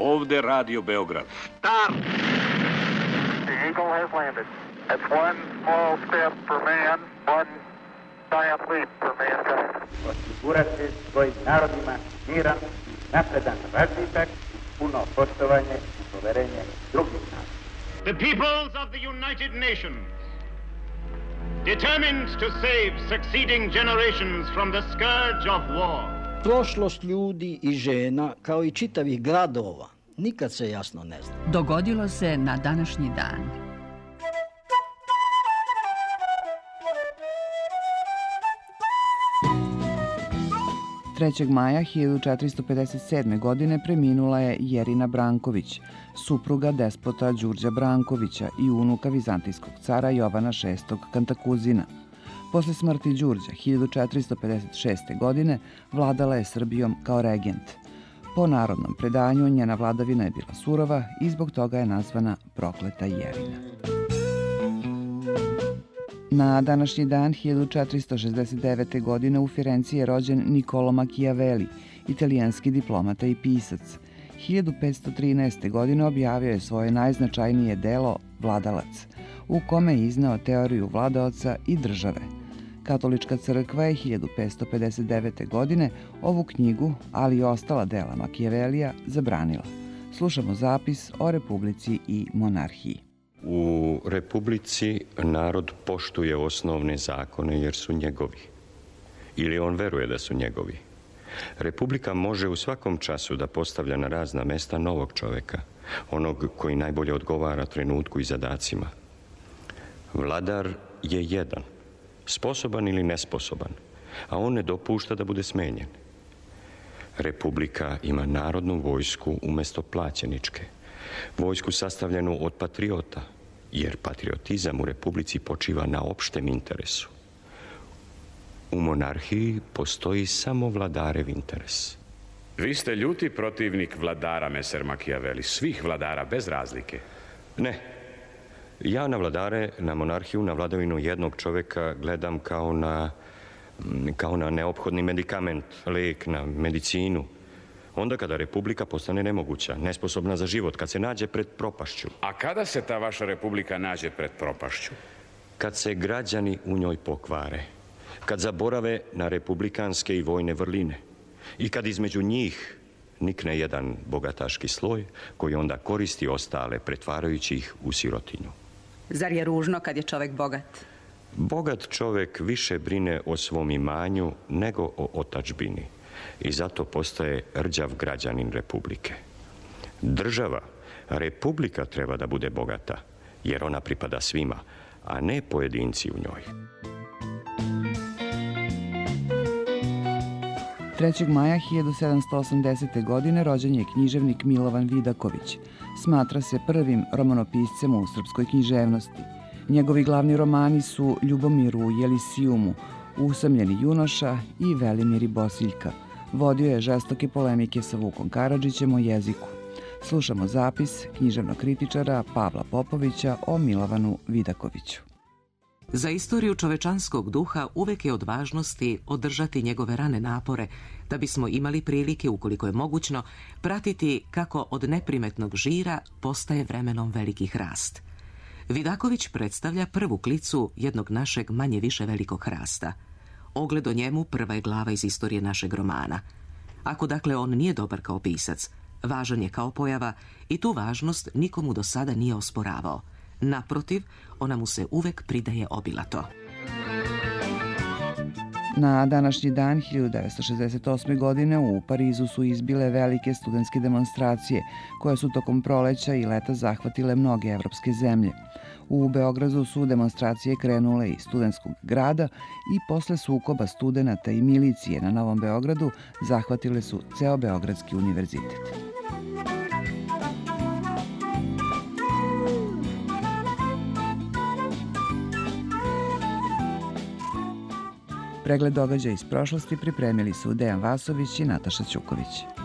Ovde Radio Beograd. Start! The Eagle has landed. That's one small step for man, one giant leap for mankind. Osigurati svojim narodima miran, napredan razvitak, puno poštovanje i poverenje drugih naroda. The peoples of the United Nations, determined to save succeeding generations from the scourge of war. Prošlost ljudi i žena, kao i čitavih gradova, nikad se jasno ne zna. Dogodilo se na današnji dan. Maja 1457. godine preminula je Jerina Branković, supruga despota Đurđa Brankovića i unuka vizantijskog cara Jovana VI Kantakuzina. Posle smrti Đurđa 1456. godine vladala je Srbijom kao regent. Po narodnom predanju njena vladavina je bila surova i zbog toga je nazvana Prokleta Jerina. Na današnji dan 1469. godine u Firenciji je rođen Niccolo Machiavelli, italijanski diplomata i pisac. 1513. godine objavio je svoje najznačajnije delo Vladalac, u kome je izneo teoriju vladaoca i države. Katolička crkva je 1559. godine ovu knjigu, ali i ostala dela Machiavellija, zabranila. Slušamo zapis o republici i monarhiji. U republici narod poštuje osnovne zakone jer su njegovi. Ili on veruje da su njegovi. Republika može u svakom času da postavlja na razna mesta novog čoveka, onog koji najbolje odgovara trenutku i zadacima. Vladar je jedan, sposoban ili nesposoban, a on ne dopušta da bude smenjen. Republika ima narodnu vojsku umesto plaćeničke, vojsku sastavljenu od patriota, jer patriotizam u republici počiva na opštem interesu. U monarhiji postoji samo vladarev interes. Vi ste ljuti protivnik vladara, meser Machiavelli, svih vladara, bez razlike. Ne. Ja na vladare, na monarhiju, na vladavinu jednog čoveka gledam kao na neophodni medikament, lek, na medicinu. Onda kada republika postane nemoguća, nesposobna za život, kad se nađe pred propašću. A kada se ta vaša republika nađe pred propašću? Kad se građani u njoj pokvare, kad zaborave na republikanske i vojne vrline i kad između njih nikne jedan bogataški sloj koji onda koristi ostale, pretvarajući ih u sirotinju. Zar je ružno kad je čovek bogat? Bogat čovek više brine o svom imanju nego o otadžbini. I zato postaje rđav građanin republike. Država, republika treba da bude bogata, jer ona pripada svima, a ne pojedinci u njoj. 3. maja 1780. godine rođen je književnik Milovan Vidaković. Smatra se prvim romanopiscem u srpskoj književnosti. Njegovi glavni romani su Ljubomir u Jelisijumu, Usamljeni junoša i Velimir i Bosiljka. Vodio je žestoke polemike sa Vukom Karadžićem o jeziku. Slušamo zapis književnog kritičara Pavla Popovića o Milovanu Vidakoviću. Za istoriju čovečanskog duha uvek je od važnosti održati njegove rane napore, da bismo imali prilike, ukoliko je mogućno, pratiti kako od neprimetnog žira postaje vremenom veliki hrast. Vidaković predstavlja prvu klicu jednog našeg manje više velikog hrasta. Ogled o njemu prva je glava iz istorije našeg romana. Ako dakle on nije dobar kao pisac, važan je kao pojava i tu važnost nikomu do sada nije osporavao. Naprotiv, ona mu se uvek pridaje obilato. Na današnji dan 1968. godine u Parizu su izbile velike studentske demonstracije koje su tokom proleća i leta zahvatile mnoge evropske zemlje. U Beogradu su demonstracije krenule iz studentskog grada i posle sukoba studenata i milicije na Novom Beogradu zahvatile su ceo Beogradski univerzitet. Pregled događaja iz prošlosti pripremili su Dejan Vasović i Nataša Ćuković.